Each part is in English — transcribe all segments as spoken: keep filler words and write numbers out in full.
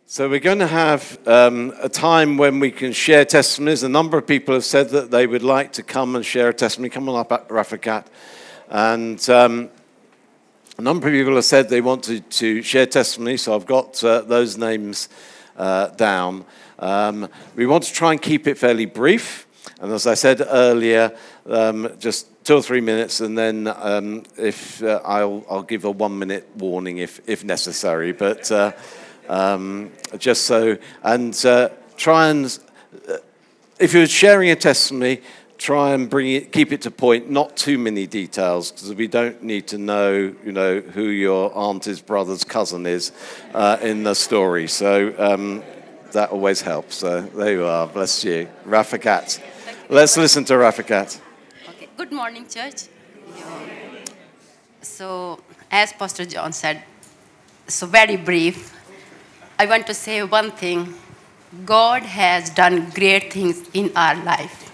So we're going to have um, a time when we can share testimonies. A number of people have said that they would like to come and share a testimony. Come on up, Rafikat. And um, a number of people have said they want to, to share testimony, so I've got uh, those names uh, down. Um, we want to try and keep it fairly brief. And as I said earlier, um, just two or three minutes, and then um, if uh, I'll, I'll give a one-minute warning if, if necessary. But... Uh, Um, just so, and uh, try and, uh, if you're sharing a testimony, try and bring it, keep it to point, not too many details, because we don't need to know, you know, who your auntie's brother's cousin is uh, in the story. So um, that always helps. So there you are. Bless you, Rafikat. Let's listen to Rafikat. Okay. Good morning, church. So, as Pastor John said, so very brief. I want to say one thing. God has done great things in our life.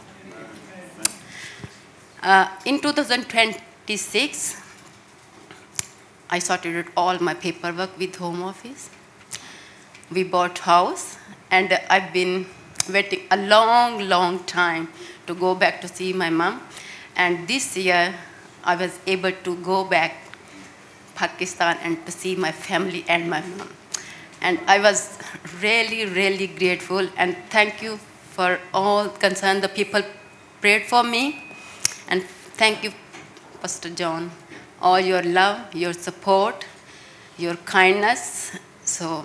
Uh, in two thousand twenty-six, I sorted all my paperwork with Home Office. We bought house, and I've been waiting a long, long time to go back to see my mom. And this year, I was able to go back Pakistan and to see my family and my mom. And I was really, really grateful. And thank you for all concerned. The people prayed for me. And thank you, Pastor John. All your love, your support, your kindness. So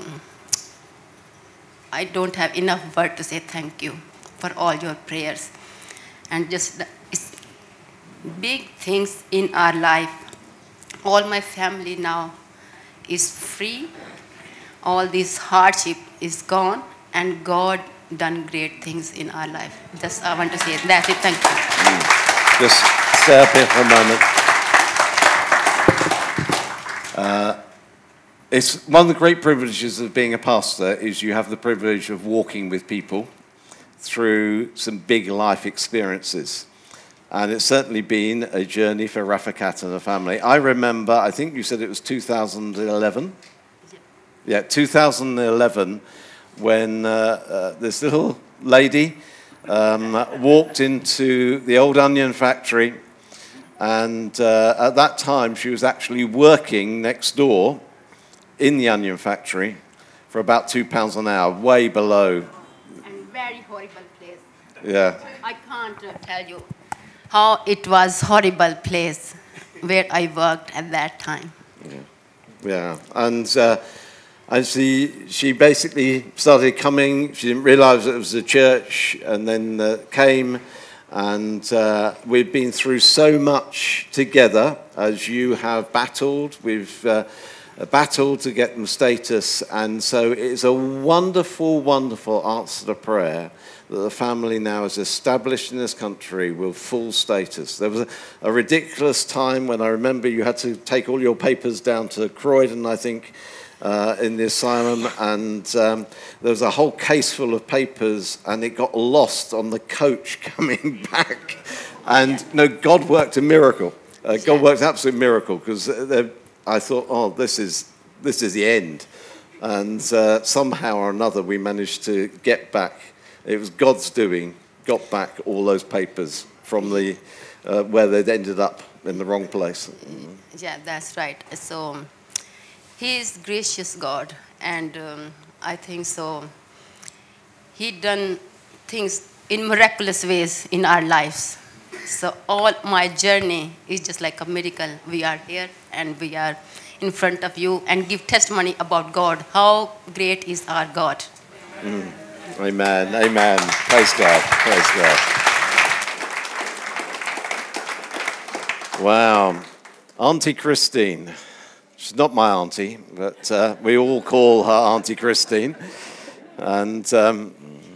I don't have enough word to say thank you for all your prayers. And just it's big things in our life. All my family now is free. All this hardship is gone, and God done great things in our life. Just I want to say that's it. Thank you. Mm. Just stay up here for a moment. Uh, it's one of the great privileges of being a pastor is you have the privilege of walking with people through some big life experiences. And it's certainly been a journey for Rafikat and the family. I remember, I think you said it was two thousand eleven. Yeah, two thousand eleven, when uh, uh, this little lady um, walked into the old onion factory, and uh, at that time she was actually working next door in the onion factory for about two pounds an hour, way below. And very horrible place. Yeah. I can't uh, tell you how it was horrible place where I worked at that time. Yeah, yeah. and. Uh, And she, she basically started coming. She didn't realize it was a church, and then uh, came. And uh, we've been through so much together, as you have battled. We've uh, battled to get them status. And so it's a wonderful, wonderful answer to prayer that the family now is established in this country with full status. There was a, a ridiculous time when I remember you had to take all your papers down to Croydon, I think, Uh, in the asylum, and um, there was a whole case full of papers, and it got lost on the coach coming back. And yeah. no, God worked a miracle. Uh, God worked an absolute miracle, because I thought, oh, this is this is the end. And uh, somehow or another, we managed to get back. It was God's doing. Got back all those papers from the uh, where they'd ended up in the wrong place. Yeah, that's right. So. He is gracious God, and um, I think so. He done things in miraculous ways in our lives. So all my journey is just like a miracle. We are here, and we are in front of you, and give testimony about God. How great is our God. Mm. Amen, amen. Praise God, praise God. Wow. Auntie Christine. She's not my auntie, but uh, we all call her Auntie Christine. And um,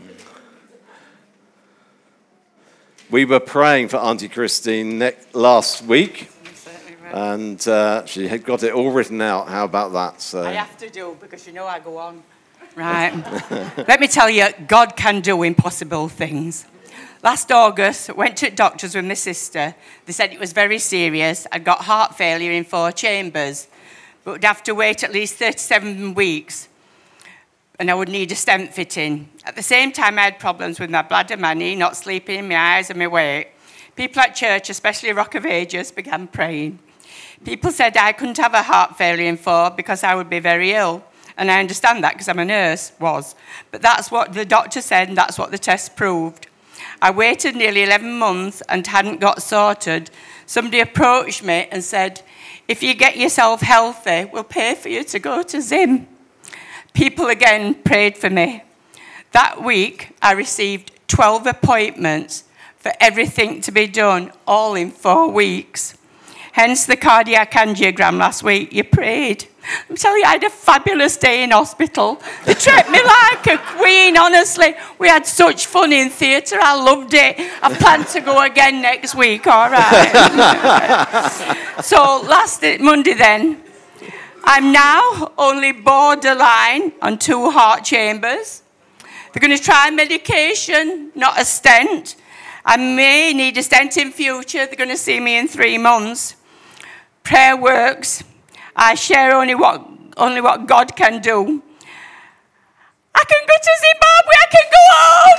we were praying for Auntie Christine ne- last week, and uh, she had got it all written out. How about that? So I have to do, because you know I go on. Right. Let me tell you, God can do impossible things. Last August, I went to doctors with my sister. They said it was very serious. I got heart failure in four chambers, but would have to wait at least thirty-seven weeks. and I would need a stent fitting. At the same time, I had problems with my bladder, my knee, not sleeping, my eyes and my weight. People at church, especially Rock of Ages, began praying. People said I couldn't have a heart failure in four because I would be very ill. And I understand that because I'm a nurse, was. But that's what the doctor said, and that's what the test proved. I waited nearly eleven months and hadn't got sorted. Somebody approached me and said, if you get yourself healthy, we'll pay for you to go to Zim. People again prayed for me. That week, I received twelve appointments for everything to be done, all in four weeks. Hence the cardiac angiogram last week. You prayed. I'm telling you, I had a fabulous day in hospital. They treated me like a queen, honestly. We had such fun in theatre. I loved it. I plan to go again next week, all right? So last Monday then, I'm now only borderline on two heart chambers. They're going to try medication, not a stent. I may need a stent in future. They're going to see me in three months. Prayer works. I share only what, only what God can do. I can go to Zimbabwe. I can go home.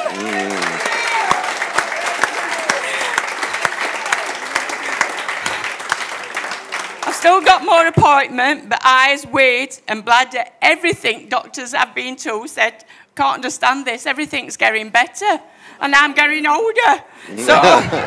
Mm. I've still got more appointment, but eyes, weight, and bladder, everything doctors have been to said, can't understand this. Everything's getting better. And I'm getting older. So,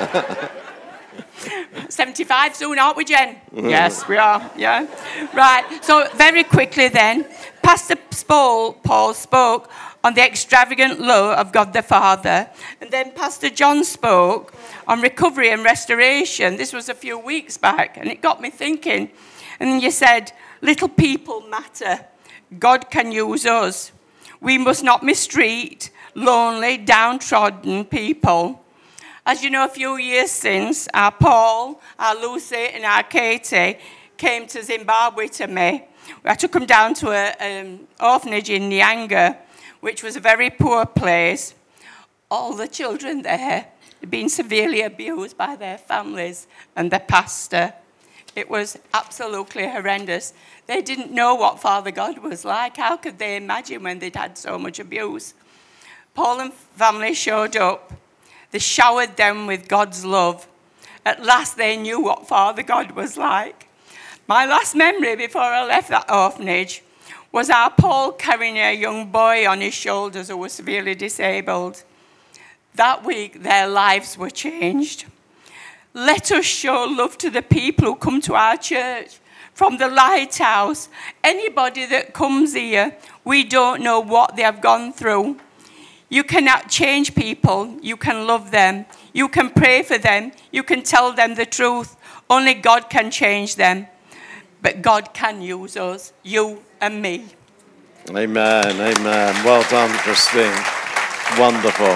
seventy-five soon, aren't we, Jen? Yes, we are, yeah. Right, so very quickly then, Pastor Paul, Paul spoke on the extravagant love of God the Father. And then Pastor John spoke on recovery and restoration. This was a few weeks back, and it got me thinking. And then you said, little people matter. God can use us. We must not mistreat lonely, downtrodden people. As you know, a few years since, our Paul, our Lucy, and our Katie came to Zimbabwe to me. I took them down to an um, orphanage in Nyanga, which was a very poor place. All the children there had been severely abused by their families and the pastor. It was absolutely horrendous. They didn't know what Father God was like. How could they imagine when they'd had so much abuse? Paul and family showed up. They showered them with God's love. At last they knew what Father God was like. My last memory before I left that orphanage was our Paul carrying a young boy on his shoulders who was severely disabled. That week their lives were changed. Let us show love to the people who come to our church from the lighthouse. Anybody that comes here, we don't know what they have gone through. You cannot change people. You can love them. You can pray for them. You can tell them the truth. Only God can change them. But God can use us, you and me. Amen, amen. Well done, Christine. Wonderful.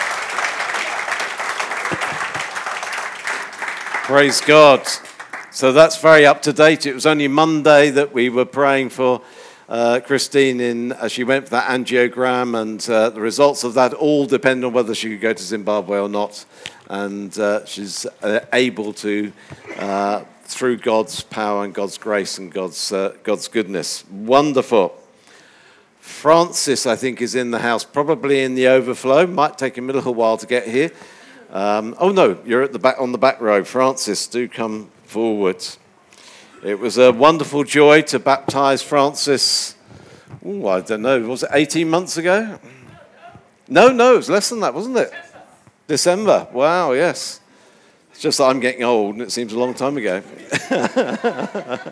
Praise God. So that's very up to date. It was only Monday that we were praying for uh, Christine in, as she went for that angiogram, and uh, the results of that all depend on whether she could go to Zimbabwe or not. And uh, she's uh, able to, uh, through God's power and God's grace and God's uh, God's goodness. Wonderful. Francis, I think, is in the house, probably in the overflow. Might take him a little while to get here. Um, oh no, you're at the back on the back row. Francis, do come forward. It was a wonderful joy to baptize Francis. Oh, I don't know. Was it eighteen months ago? No, no, it was less than that, wasn't it? December. Wow, yes. It's just that I'm getting old, and it seems a long time ago. Right.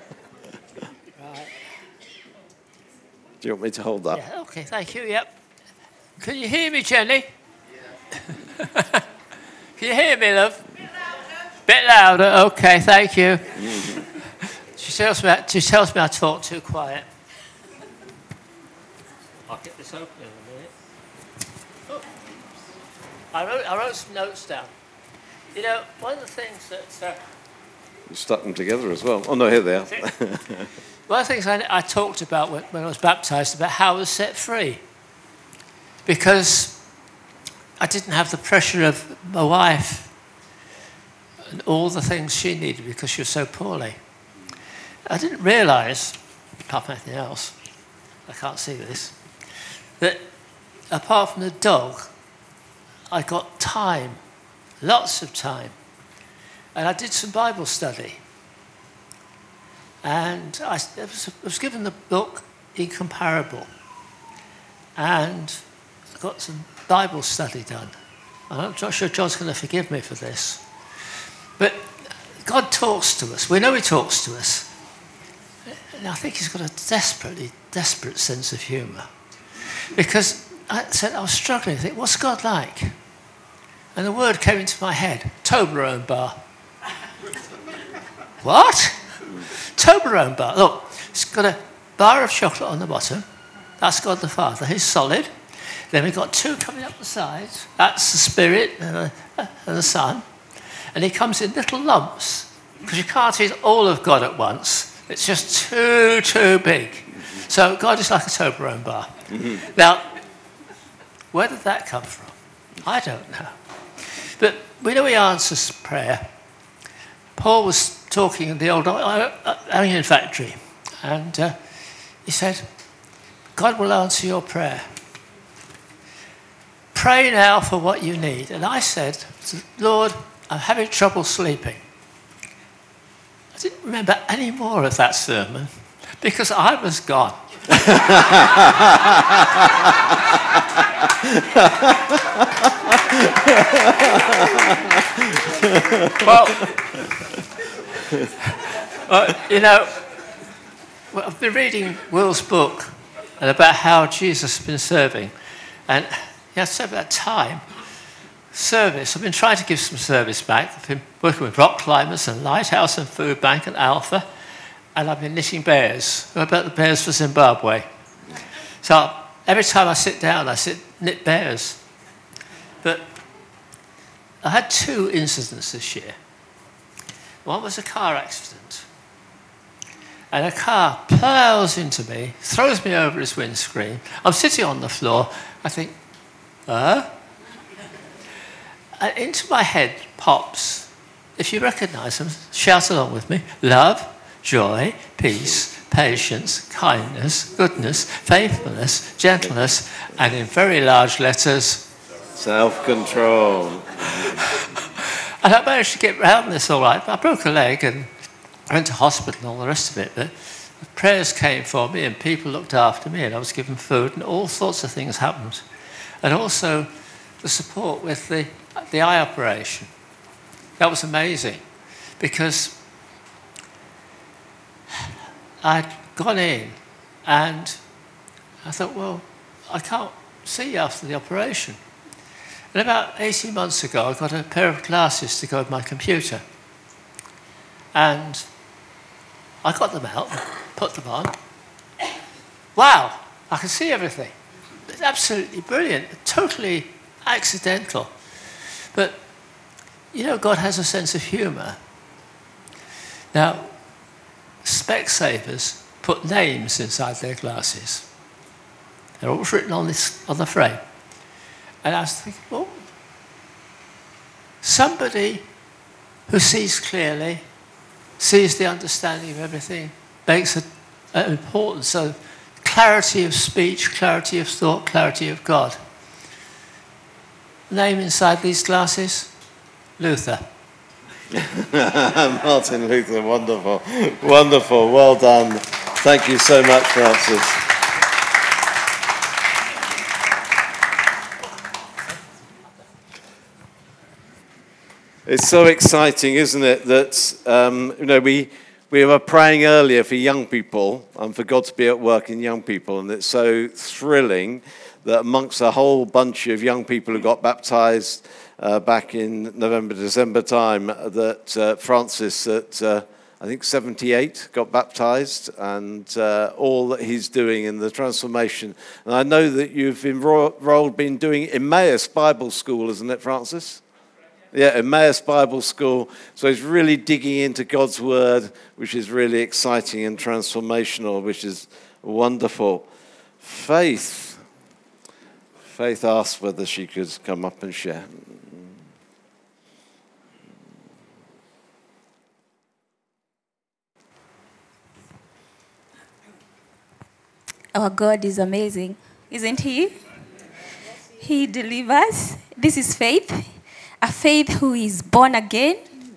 Do you want me to hold that? Yeah, okay, thank you, yep. Can you hear me, Jenny? Yeah. Can you hear me, love? Bit louder. Bit louder, okay, thank you. Mm-hmm. She tells me, she tells me I talk too quiet. I'll get this open in a minute. Oh. I wrote, I wrote some notes down. You know, one of the things that... Uh, you stuck them together as well. Oh, no, here they are. One of the things I, I talked about when, when I was baptised, about how I was set free. Because I didn't have the pressure of my wife and all the things she needed because she was so poorly. I didn't realise, apart from anything else, I can't see this, that apart from the dog, I got time, lots of time. And I did some Bible study. And I was, I was given the book Incomparable. And I got some Bible study done. I'm not sure John's going to forgive me for this. But God talks to us. We know he talks to us. And I think he's got a desperately, desperate sense of humour. Because I said, I was struggling to think, what's God like? And the word came into my head, Toblerone bar. What? Toblerone bar. Look, it's got a bar of chocolate on the bottom. That's God the Father. He's solid. Then we've got two coming up the sides. That's the Spirit and the, and the Son. And he comes in little lumps, because you can't eat all of God at once. It's just too, too big. So God is like a Toblerone bar. Mm-hmm. Now, where did that come from? I don't know. But we know he answers prayer. Paul was talking in the old onion factory, and uh, he said, God will answer your prayer. Pray now for what you need. And I said, Lord, I'm having trouble sleeping. I didn't remember any more of that sermon because I was gone. well, well, you know, well, I've been reading Will's book and about how Jesus has been serving. And he has to say about time, service. I've been trying to give some service back. I've been working with rock climbers and Lighthouse and Food Bank and Alpha. And I've been knitting bears. What about the bears for Zimbabwe? So every time I sit down, I sit knit bears. But I had two incidents this year. One was a car accident. And a car plows into me, throws me over his windscreen. I'm sitting on the floor. I think, huh? And into my head pops, if you recognise them, shout along with me, love, joy, peace, patience, kindness, goodness, faithfulness, gentleness, and in very large letters, self-control. And I managed to get round this all right. I broke a leg and I went to hospital and all the rest of it. But prayers came for me and people looked after me and I was given food and all sorts of things happened. And also the support with the, the eye operation. That was amazing because I'd gone in and I thought, well, I can't see after the operation. And about eighteen months ago, I got a pair of glasses to go with my computer. And I got them out, put them on. Wow, I can see everything. It's absolutely brilliant, totally accidental. But, you know, God has a sense of humour. Now, Specsavers put names inside their glasses. They're always written on, this, on the frame. And I was thinking, well, somebody who sees clearly, sees the understanding of everything, makes an importance of clarity of speech, clarity of thought, clarity of God. Name inside these glasses? Luther. Martin Luther, wonderful. Wonderful, well done. Thank you so much, Francis. It's so exciting, isn't it, that um, you know we we were praying earlier for young people and for God to be at work in young people, and it's so thrilling that amongst a whole bunch of young people who got baptized uh, back in November, December time, that uh, Francis at uh, I think seventy-eight got baptized, and uh, all that he's doing in the transformation. And I know that you've enrolled, been doing Emmaus Bible School, isn't it, Francis? Yeah, Emmaus Bible School. So he's really digging into God's Word, which is really exciting and transformational, which is wonderful. Faith. Faith asked whether she could come up and share. Our God is amazing. isn't he? He delivers. This is faith. A faith who is born again.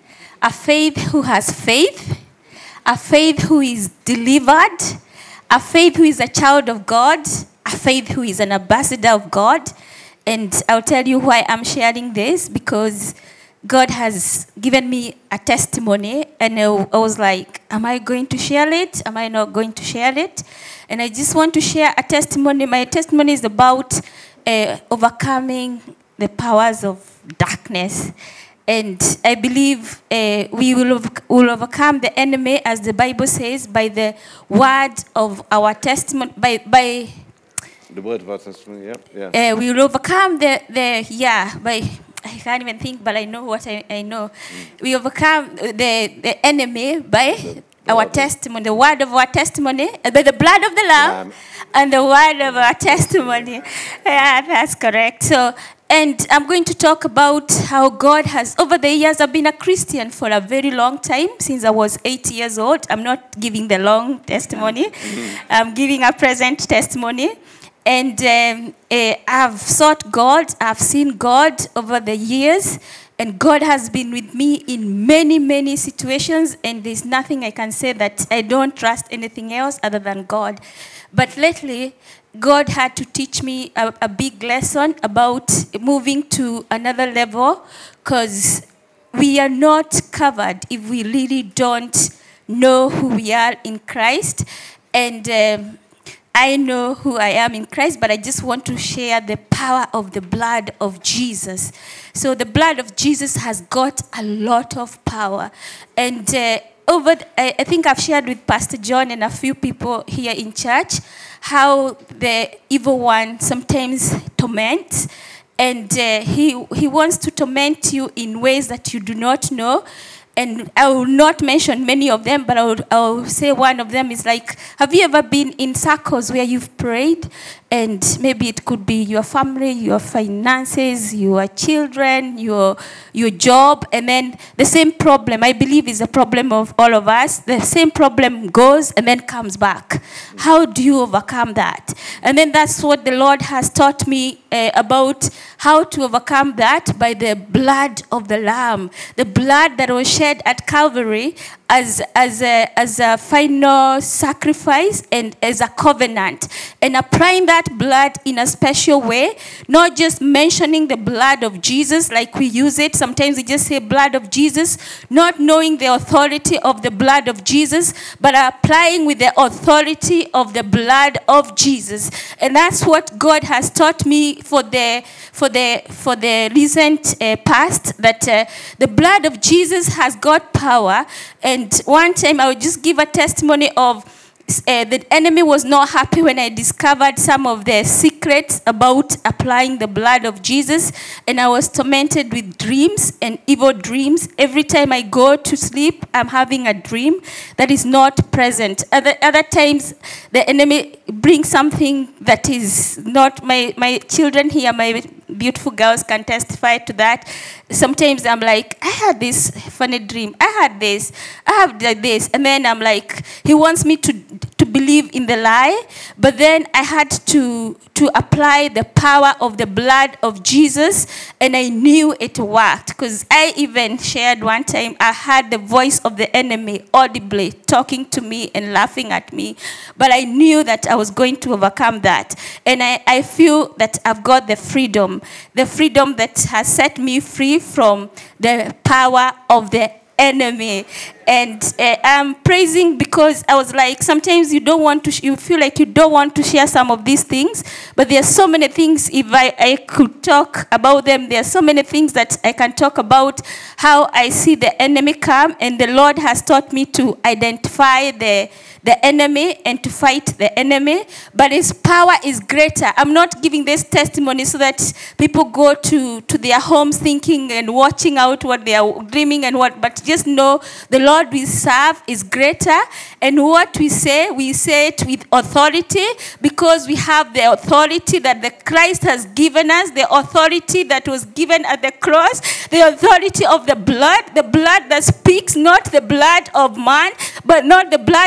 A faith who has faith. A faith who is delivered. A faith who is a child of God. A faith who is an ambassador of God. And I'll tell you why I'm sharing this, because God has given me a testimony, and I was like, am I going to share it? Am I not going to share it? And I just want to share a testimony. My testimony is about uh, overcoming the powers of darkness. And I believe uh, we will, ov- will overcome the enemy, as the Bible says, by the word of our testimony, by... by The word of our testimony, yeah. yeah. Uh, we will overcome the, the, yeah, by, I can't even think, but I know what I, I know. Mm. We overcome the, the enemy by the our testimony, the word of our testimony, uh, by the blood of the Lamb, Lamb. and the word of our testimony. Yeah, that's correct. So, and I'm going to talk about how God has, over the years, I've been a Christian for a very long time, since I was eight years old. I'm not giving the long testimony. Mm-hmm. I'm giving a present testimony. And um, uh, I've sought God, I've seen God over the years, and God has been with me in many, many situations, and there's nothing I can say that I don't trust anything else other than God. But lately, God had to teach me a, a big lesson about moving to another level, because we are not covered if we really don't know who we are in Christ. And um, I know who I am in Christ, but I just want to share the power of the blood of Jesus. So the blood of Jesus has got a lot of power. And uh, over, the, I, I think I've shared with Pastor John and a few people here in church how the evil one sometimes torments. And uh, he, he wants to torment you in ways that you do not know. And I will not mention many of them, but I will, I will say one of them is like, have you ever been in circles where you've prayed, and maybe it could be your family, your finances, your children, your, your job, and then the same problem, I believe is a problem of all of us, the same problem goes and then comes back. How do you overcome that? And then that's what the Lord has taught me uh, about how to overcome that, by the blood of the Lamb, the blood that was shed at Calvary as, as, a, as a final sacrifice and as a covenant. And applying that blood in a special way, not just mentioning the blood of Jesus like we use it. Sometimes we just say blood of Jesus, not knowing the authority of the blood of Jesus, but applying with the authority of the blood of Jesus. And that's what God has taught me for the for the for the recent uh, past, that uh, the blood of Jesus has got power. And one time I would just give a testimony of Uh, the enemy was not happy when I discovered some of the secrets about applying the blood of Jesus, and I was tormented with dreams and evil dreams. Every time I go to sleep, I'm having a dream that is not present. Other, other times, the enemy brings something that is not. My, my children here, my beautiful girls can testify to that. Sometimes I'm like, I had this funny dream. I had this. I have like this. And then I'm like, he wants me to to believe in the lie. But then I had to, to apply the power of the blood of Jesus. And I knew it worked. Because I even shared one time, I had the voice of the enemy audibly talking to me and laughing at me. But I knew that I was going to overcome that. And I, I feel that I've got the freedom. The freedom that has set me free from the power of the enemy. And uh, I'm praising because I was like, sometimes you don't want to, sh- you feel like you don't want to share some of these things, but there are so many things, if I, I could talk about them, there are so many things that I can talk about, how I see the enemy come, and the Lord has taught me to identify the the enemy and to fight the enemy, but his power is greater. I'm not giving this testimony so that people go to, to their homes thinking and watching out what they are dreaming and what, but just know the Lord we serve is greater, and what we say, we say it with authority, because we have the authority that the Christ has given us, the authority that was given at the cross, the authority of the blood, the blood that speaks, not the blood of man, but not the blood of, it's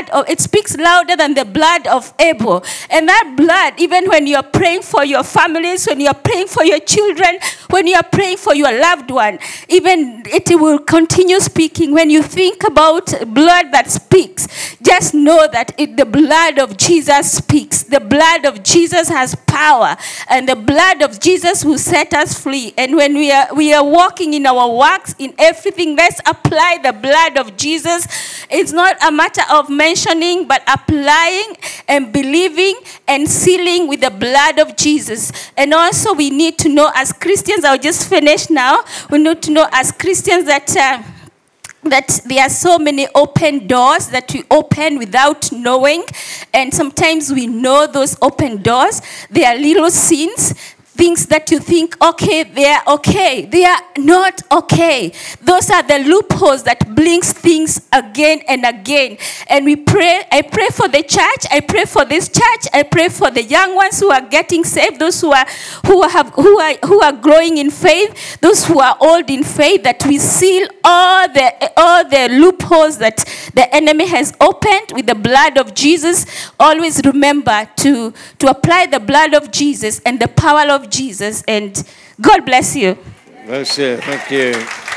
speaks louder than the blood of Abel. And that blood, even when you're praying for your families, when you're praying for your children, when you're praying for your loved one, even it will continue speaking. When you think about blood that speaks, just know that it, the blood of Jesus speaks. The blood of Jesus has power, and the blood of Jesus will set us free. And when we are we are walking in our works, in everything, let's apply the blood of Jesus. It's not a matter of mentioning, but applying and believing and sealing with the blood of Jesus. And also we need to know as Christians, I'll just finish now, we need to know as Christians that uh, that there are so many open doors that we open without knowing, and sometimes we know those open doors. They are little sins, things that you think, okay, they are okay. They are not okay. Those are the loopholes that blinks things again and again. And we pray, I pray for the church, I pray for this church, I pray for the young ones who are getting saved, those who are who have who are who are growing in faith, those who are old in faith, that we seal all the all the loopholes that the enemy has opened with the blood of Jesus. Always remember to, to apply the blood of Jesus and the power of Jesus, and God bless you. Bless you. Thank you.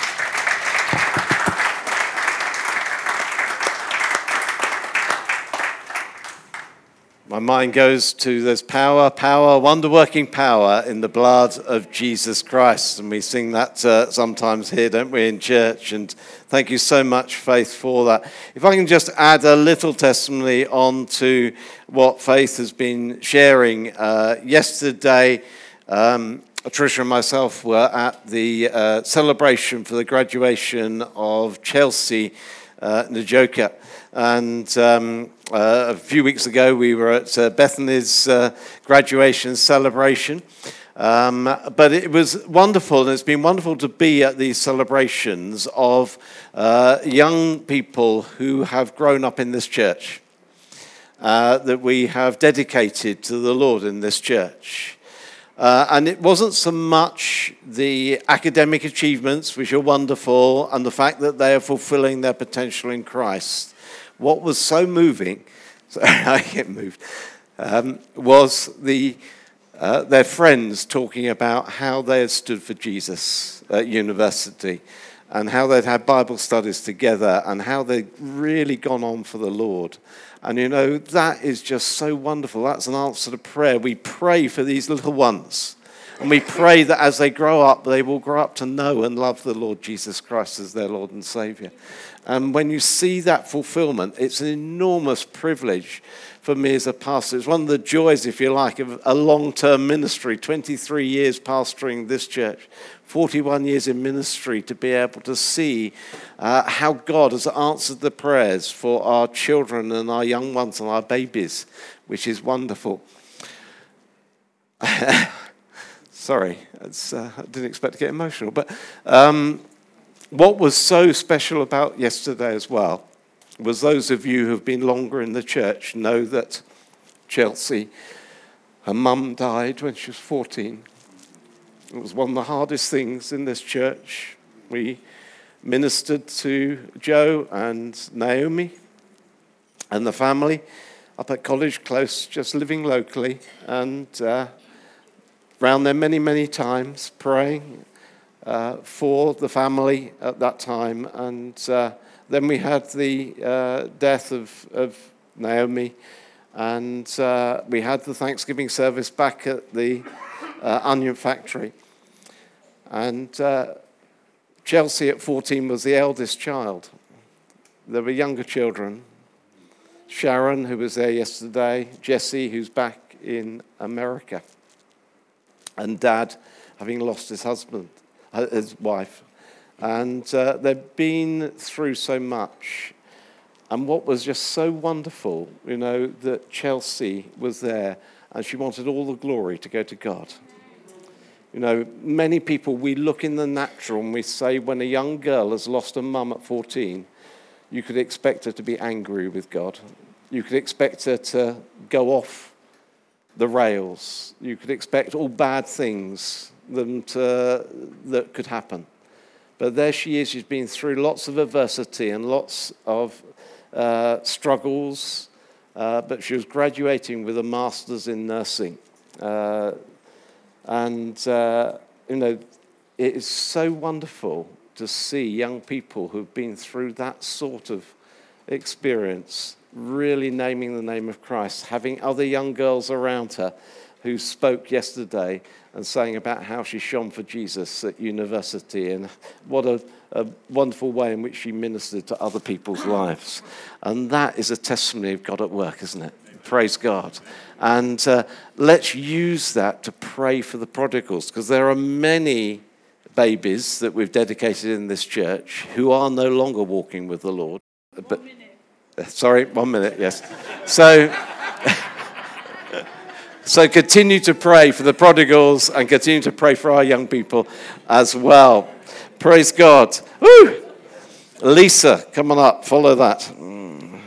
My mind goes to there's power, power, wonder-working power in the blood of Jesus Christ. And we sing that uh, sometimes here, don't we, in church? And thank you so much, Faith, for that. If I can just add a little testimony on to what Faith has been sharing. Uh, yesterday, um, Tricia and myself were at the uh, celebration for the graduation of Chelsea uh, Njoka. And um, uh, a few weeks ago, we were at uh, Bethany's uh, graduation celebration. Um, but it was wonderful, and it's been wonderful to be at these celebrations of uh, young people who have grown up in this church, uh, that we have dedicated to the Lord in this church. Uh, and it wasn't so much the academic achievements, which are wonderful, and the fact that they are fulfilling their potential in Christ. What was so moving, sorry, I get moved, um, was the uh, their friends talking about how they had stood for Jesus at university, and how they'd had Bible studies together, and how they'd really gone on for the Lord. And you know, that is just so wonderful. That's an answer to prayer. We pray for these little ones. And we pray that as they grow up, they will grow up to know and love the Lord Jesus Christ as their Lord and Savior. And when you see that fulfillment, it's an enormous privilege for me as a pastor. It's one of the joys, if you like, of a long-term ministry, twenty-three years pastoring this church, forty-one years in ministry, to be able to see uh, how God has answered the prayers for our children and our young ones and our babies, which is wonderful. Sorry, it's, uh, I didn't expect to get emotional. But um, what was so special about yesterday as well was those of you who have been longer in the church know that Chelsea, her mum died when she was fourteen. It was one of the hardest things in this church. We ministered to Joe and Naomi and the family up at College Close, just living locally, and uh, around there many, many times, praying uh, for the family at that time. And uh, then we had the uh, death of, of Naomi, and uh, we had the Thanksgiving service back at the uh, onion factory. And uh, Chelsea at fourteen was the eldest child. There were younger children. Sharon, who was there yesterday, Jesse, who's back in America, and Dad, having lost his husband, uh, his wife. And uh, they've been through so much. And what was just so wonderful, you know, that Chelsea was there, and she wanted all the glory to go to God. You know, many people, we look in the natural and we say when a young girl has lost a mum at fourteen, you could expect her to be angry with God. You could expect her to go off the rails. You could expect all bad things them to, that could happen. But there she is. She's been through lots of adversity and lots of uh, struggles uh, but she was graduating with a master's in nursing. Uh, and, uh, you know, it is so wonderful to see young people who've been through that sort of experience really naming the name of Christ, having other young girls around her who spoke yesterday and saying about how she shone for Jesus at university and what a, a wonderful way in which she ministered to other people's lives. And that is a testimony of God at work, isn't it? Praise God. And uh, let's use that to pray for the prodigals, because there are many babies that we've dedicated in this church who are no longer walking with the Lord. But, one minute. Sorry, one minute, yes. So... So continue to pray for the prodigals and continue to pray for our young people as well. Praise God. Woo! Lisa, come on up. Follow that. Mm.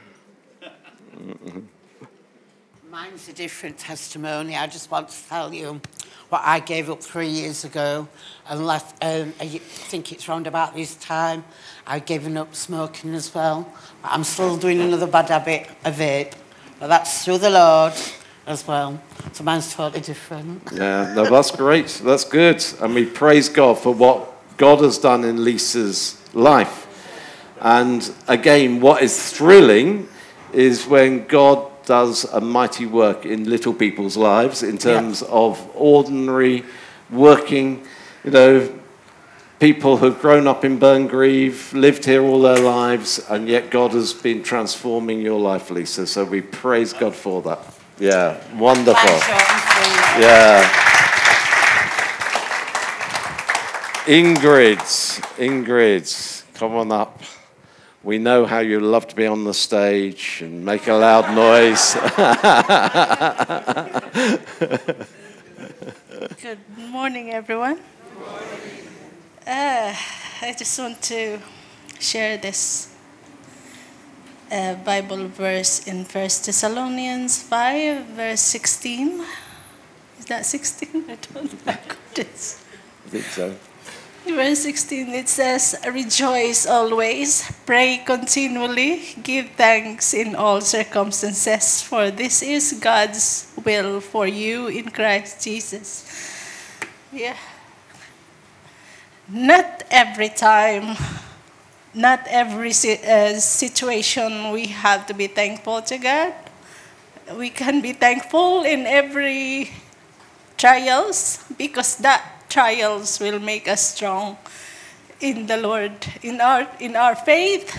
Mine's a different testimony. I just want to tell you what I gave up three years ago and left. Um, I think it's round about this time. I've given up smoking as well. But I'm still doing another bad habit, a vape. But that's through the Lord as well. So mine's totally different. Yeah, no, that's great. That's good. And we praise God for what God has done in Lisa's life. And again, what is thrilling is when God does a mighty work in little people's lives in terms yeah. of ordinary, working, you know, people who've grown up in Burngreave, lived here all their lives, and yet God has been transforming your life, Lisa. So we praise God for that. Yeah, wonderful. Yeah. Ingrid, Ingrid, come on up. We know how you love to be on the stage and make a loud noise. Good morning, everyone. Uh, I just want to share this uh, Bible verse in First Thessalonians five, verse sixteen. Is that sixteen? I don't know. I think so. Verse sixteen, it says, "Rejoice always, pray continually, give thanks in all circumstances, for this is God's will for you in Christ Jesus." Yeah. Not every time, not every uh, situation we have to be thankful to God. We can be thankful in every trials, because that trials will make us strong in the Lord, in our in our faith.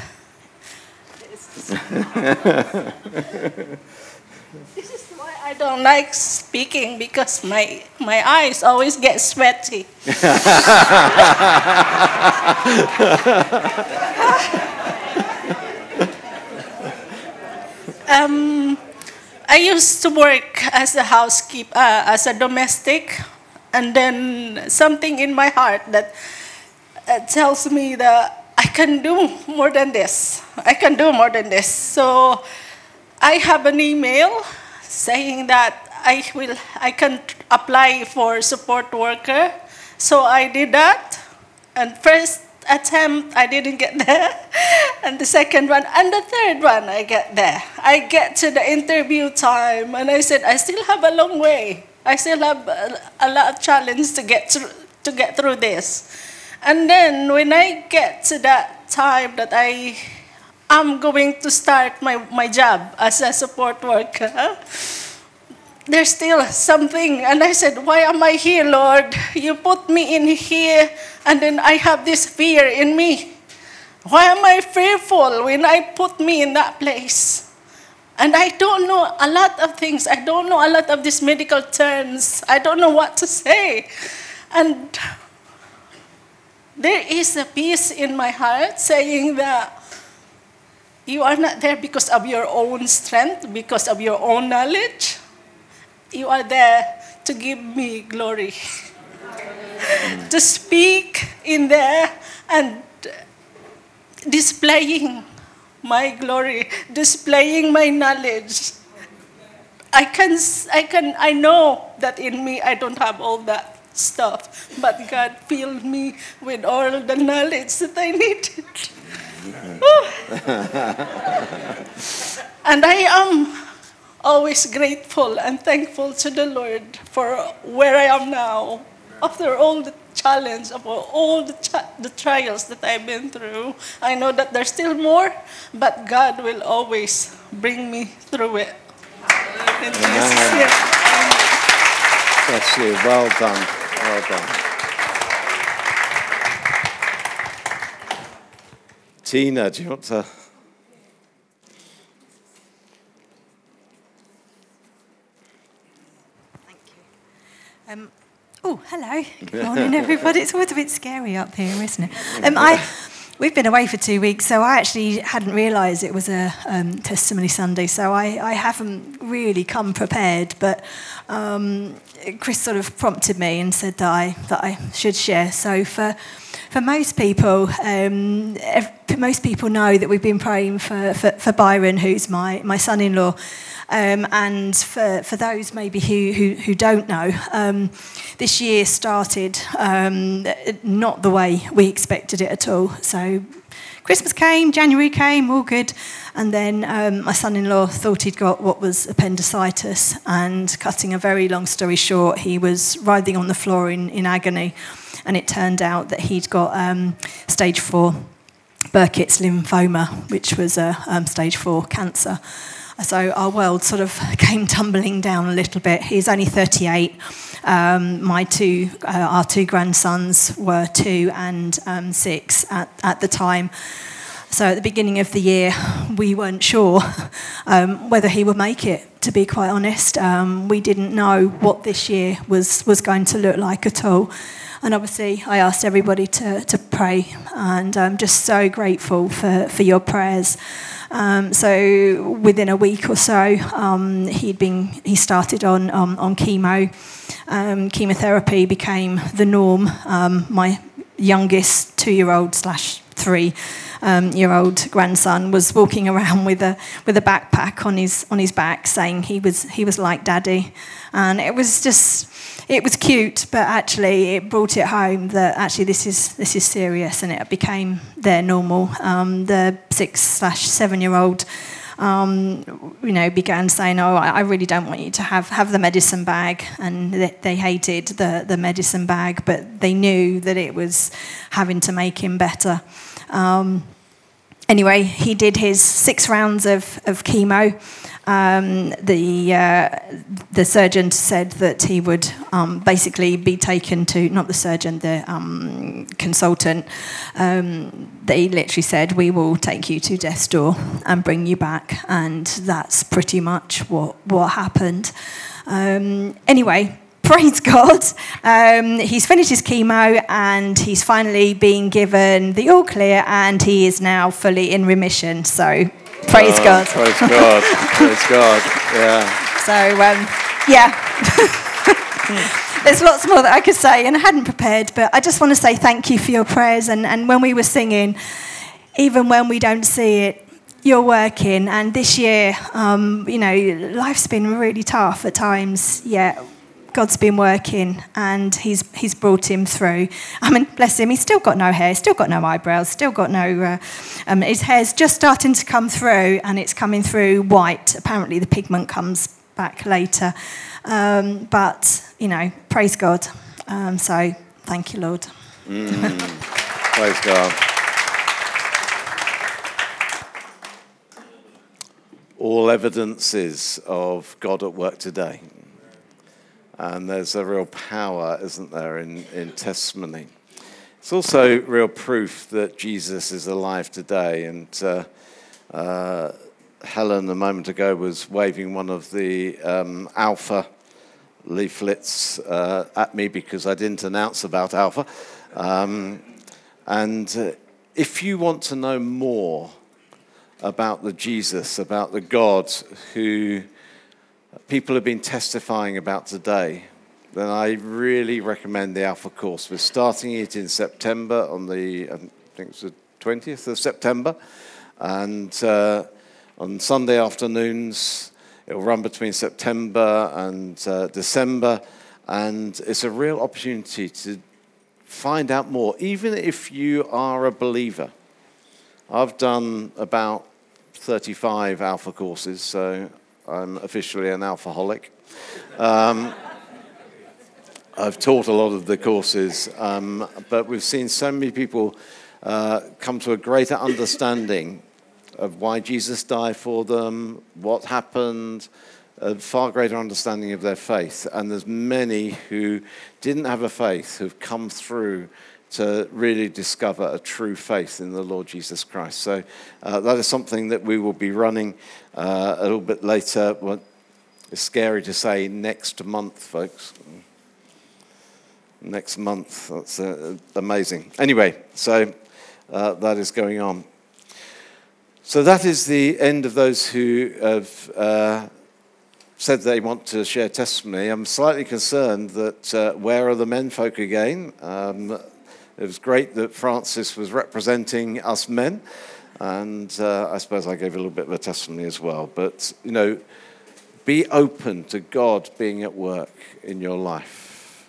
This is why I don't like speaking, because my my eyes always get sweaty. um, I used to work as a housekeeper, uh, as a domestic. And then something in my heart that uh, tells me that I can do more than this. I can do more than this. So I have an email saying that I will, I can apply for support worker. So I did that. And first attempt, I didn't get there. And the second one, and the third one, I get there. I get to the interview time, and I said, I still have a long way. I still have a, a lot of challenge to get through, to get through this. And then when I get to that time that I am going to start my, my job as a support worker, there's still something. And I said, why am I here, Lord? You put me in here, and then I have this fear in me. Why am I fearful when I put me in that place? And I don't know a lot of things. I don't know a lot of these medical terms. I don't know what to say. And there is a peace in my heart saying that you are not there because of your own strength, because of your own knowledge. You are there to give me glory. To speak in there and displaying my glory, displaying my knowledge. I can, I can, I know that in me I don't have all that stuff, but God filled me with all the knowledge that I needed. And I am always grateful and thankful to the Lord for where I am now. After all the challenge, of all the, cha- the trials that I've been through, I know that there's still more, but God will always bring me through it. In Jesus' name. Bless you. Well done. Well done. Tina, do you want to? Thank you. Um, oh, hello. Good morning, everybody. It's always a bit scary up here, isn't it? Um, I, we've been away for two weeks, so I actually hadn't realised it was a um, Testimony Sunday, so I, I haven't really come prepared, but um, Chris sort of prompted me and said that I, that I should share. So for... For most people, um, most people know that we've been praying for, for, for Byron, who's my, my son-in-law. Um, and for, for those maybe who, who, who don't know, um, this year started um, not the way we expected it at all. So Christmas came, January came, all good. And then um, my son-in-law thought he'd got what was appendicitis. And cutting a very long story short, he was writhing on the floor in, in agony. And it turned out that he'd got um, stage four Burkitt's lymphoma, which was a um, stage four cancer. So our world sort of came tumbling down a little bit. He's only thirty-eight. Um, my two, uh, our two grandsons were two and um, six at, at the time. So at the beginning of the year, we weren't sure um, whether he would make it, to be quite honest. Um, we didn't know what this year was, was going to look like at all. And obviously, I asked everybody to, to pray, and I'm just so grateful for, for your prayers. Um, so within a week or so, um, he'd been he started on um, on chemo. Um, chemotherapy became the norm. Um, my youngest two-year-old slash three. Um, year old grandson was walking around with a with a backpack on his on his back, saying he was he was like Daddy, and it was just it was cute, but actually it brought it home that actually this is this is serious, and it became their normal. Um, the six slash seven year old. Um, you know, began saying, "Oh, I really don't want you to have, have the medicine bag," and they, they hated the, the medicine bag, but they knew that it was having to make him better. Um, anyway, he did his six rounds of, of chemo. Um, the uh, the surgeon said that he would um, basically be taken to, not the surgeon, the um, consultant. Um, they literally said, "We will take you to death's door and bring you back," and that's pretty much what what happened. Um, anyway. Praise God. Um, he's finished his chemo and he's finally been given the all clear, and he is now fully in remission. So, praise oh, God. Praise God. Praise God. Yeah. So, um, yeah. There's lots more that I could say, and I hadn't prepared, but I just want to say thank you for your prayers. And, and when we were singing, even when we don't see it, you're working. And this year, um, you know, life's been really tough at times, yeah. God's been working, and he's he's brought him through. I mean, bless him, he's still got no hair, still got no eyebrows, still got no... Uh, um, his hair's just starting to come through, and it's coming through white. Apparently the pigment comes back later. Um, but, you know, praise God. Um, so, thank you, Lord. Mm, praise God. All evidences of God at work today. And there's a real power, isn't there, in, in testimony. It's also real proof that Jesus is alive today. And uh, uh, Helen, a moment ago, was waving one of the um, Alpha leaflets uh, at me because I didn't announce about Alpha. Um, and uh, if you want to know more about the Jesus, about the God who people have been testifying about today, then I really recommend the Alpha course. We're starting it in September on the, I think it's the twentieth of September. And uh, on Sunday afternoons, it'll run between September and uh, December. And it's a real opportunity to find out more, even if you are a believer. I've done about thirty-five Alpha courses, so I'm officially an alcoholic. Um, I've taught a lot of the courses, um, but we've seen so many people uh, come to a greater understanding of why Jesus died for them, what happened, a far greater understanding of their faith. And there's many who didn't have a faith who've come through to really discover a true faith in the Lord Jesus Christ. So uh, that is something that we will be running uh, a little bit later. Well, it's scary to say next month, folks. Next month. That's uh, amazing. Anyway, so uh, that is going on. So that is the end of those who have uh, said they want to share testimony. I'm slightly concerned that uh, where are the men folk again? Um, it was great that Francis was representing us men, and uh, I suppose I gave a little bit of a testimony as well. But, you know, be open to God being at work in your life.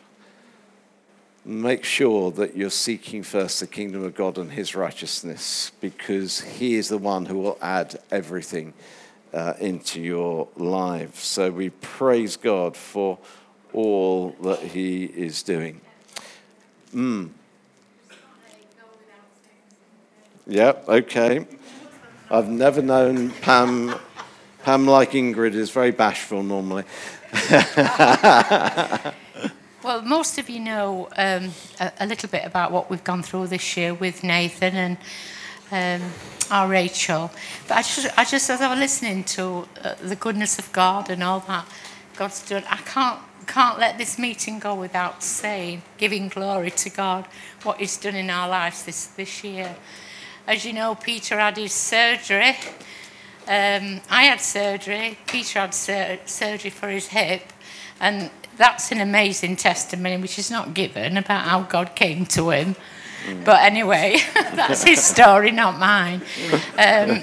Make sure that you're seeking first the kingdom of God and his righteousness, because he is the one who will add everything uh, into your lives. So we praise God for all that he is doing. Mm. Yep, okay. I've never known Pam, Pam like Ingrid is very bashful normally. Well, most of you know um, a, a little bit about what we've gone through this year with Nathan and um, our Rachel. But I just, I just, as I was listening to uh, the goodness of God and all that God's done, I can't, can't let this meeting go without saying, giving glory to God, what he's done in our lives this, this year. As you know, Peter had his surgery. Um, I had surgery. Peter had sur- surgery for his hip. And that's an amazing testimony, which is not given, about how God came to him. Mm. But anyway, that's his story, not mine. Um,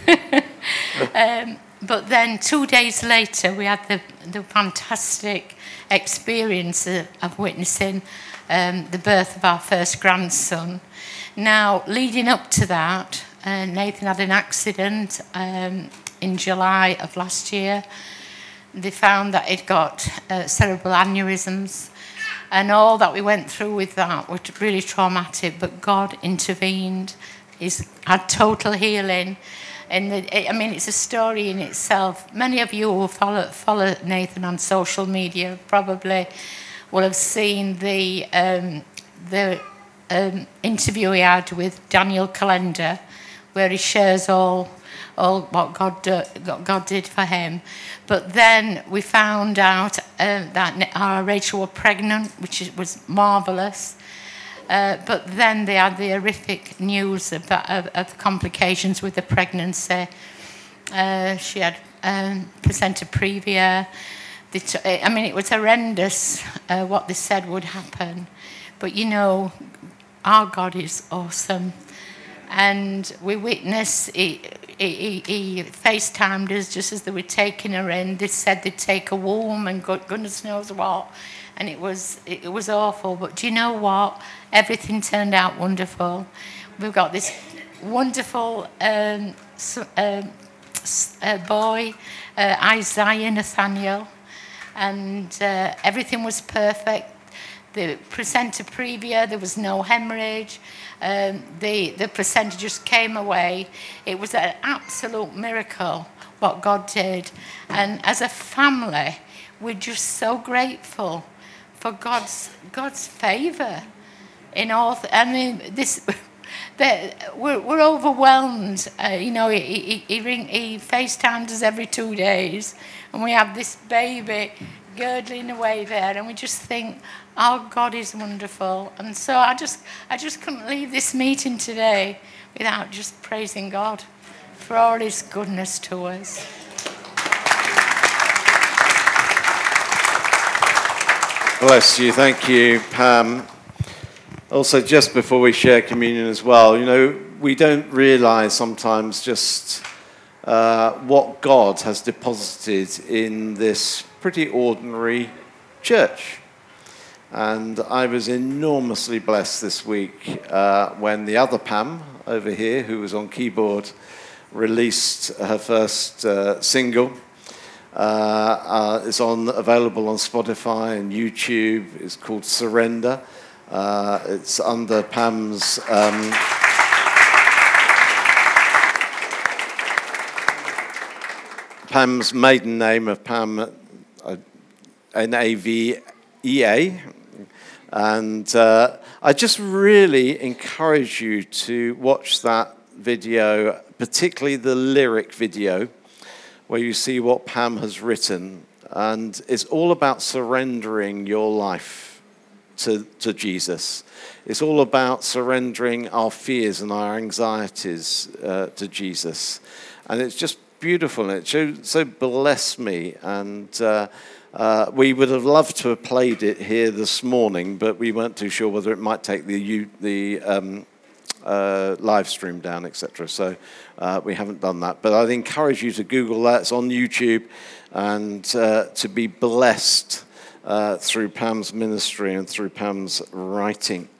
um, but then two days later, we had the, the fantastic experience of, of witnessing um, the birth of our first grandson. Now, leading up to that, uh, Nathan had an accident um, in July of last year. They found that he'd got uh, cerebral aneurysms, and all that we went through with that was really traumatic, but God intervened. He's had total healing. And the, I mean, it's a story in itself. Many of you who follow, follow Nathan on social media probably will have seen the, um, the um, interview he had with Daniel Calendar, where he shares all all what God, do, what God did for him. But then we found out uh, that our Rachel was pregnant, which was marvellous. Uh, but then they had the horrific news of, of, of the complications with the pregnancy. Uh, she had um, placenta previa. They t- I mean, it was horrendous uh, what they said would happen. But, you know, our God is awesome. And we witnessed, he, he, he FaceTimed us just as they were taking her in. They said they'd take a womb and God, goodness knows what. And it was it was awful. But do you know what? Everything turned out wonderful. We've got this wonderful um, um, uh, boy, uh, Isaiah Nathaniel. And uh, everything was perfect. The placenta previa, there was no hemorrhage. Um, the, the placenta just came away. It was an absolute miracle what God did. And as a family, we're just so grateful for God's God's favour in all. Th- I mean, this we're we're overwhelmed. Uh, you know, he he he, ring, he FaceTimes us every two days, and we have this baby girdling away there, and we just think, oh, God is wonderful. And so I just I just couldn't leave this meeting today without just praising God for all his goodness to us. Bless you. Thank you, Pam. Also, just before we share communion as well, you know, we don't realize sometimes just uh, what God has deposited in this pretty ordinary church. And I was enormously blessed this week uh, when the other Pam over here, who was on keyboard, released her first uh, single. Uh, uh, it's on available on Spotify and YouTube. It's called Surrender. Uh, it's under Pam's um, Pam's maiden name of Pam, uh, N A V E A. And uh, I just really encourage you to watch that video, particularly the lyric video, where you see what Pam has written. And it's all about surrendering your life to, to Jesus. It's all about surrendering our fears and our anxieties uh, to Jesus. And it's just beautiful, and it so, so blessed me. And uh, uh, we would have loved to have played it here this morning, but we weren't too sure whether it might take the the um, uh, live stream down, et cetera. So uh, we haven't done that. But I'd encourage you to Google that. It's on YouTube, and uh, to be blessed uh, through Pam's ministry and through Pam's writing.